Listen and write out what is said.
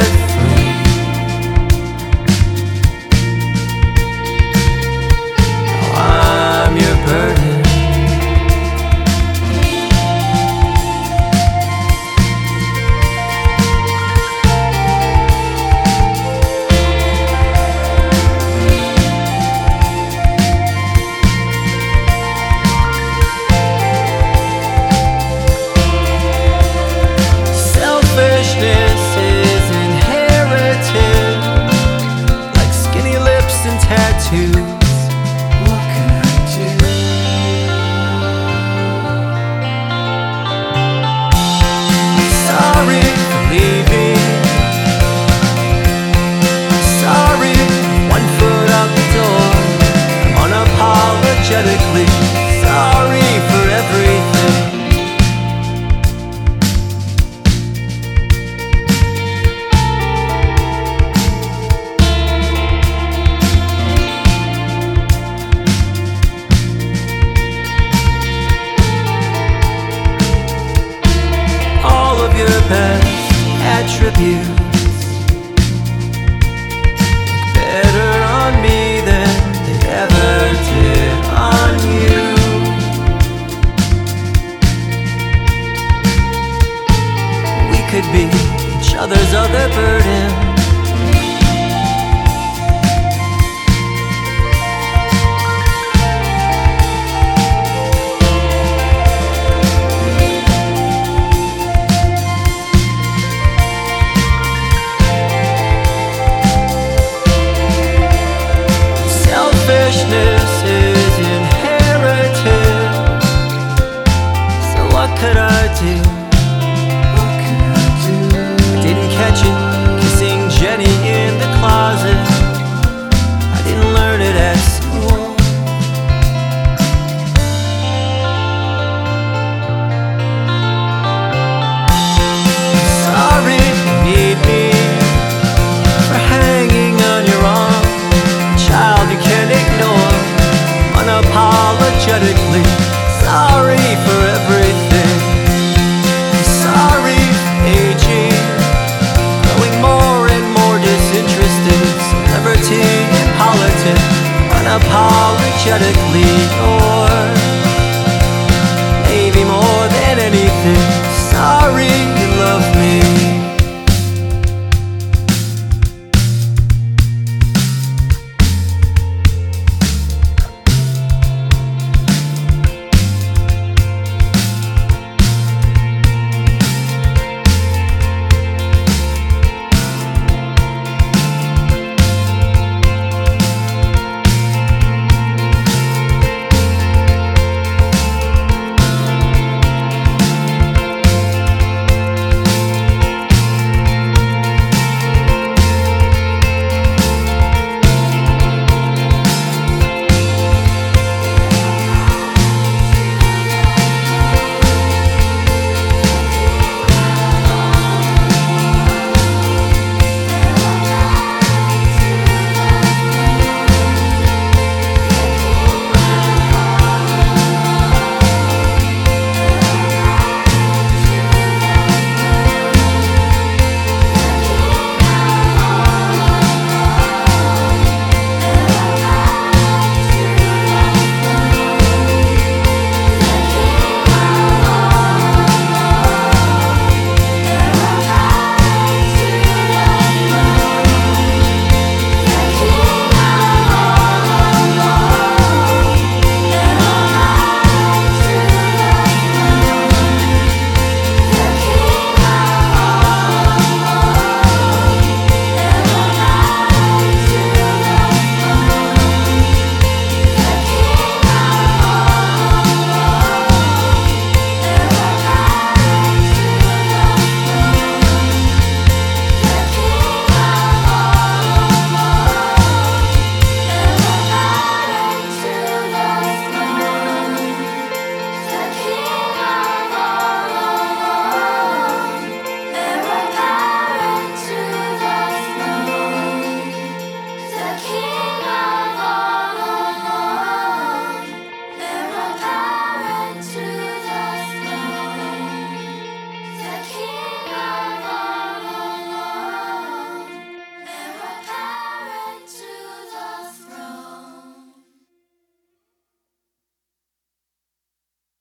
set free. Now I'm your burden. Selfishness is inherited, like skinny lips and tattoos. What can I do? I'm sorry for leaving. I'm sorry, one foot out the door. I'm unapologetically sorry for everything. Your best attributes better on me than they ever did on you. We could be each other's other burden. Selfishness is inherited, so what could I do? What can I do? I didn't catch it kissing Jenny in the closet. I didn't learn it at school. Sorry you need me for hanging on your arm. Child you can't ignore, unapologetically sorry for everything. Sorry for aging, growing more and more disinterested. Celebrity and politics, unapologetically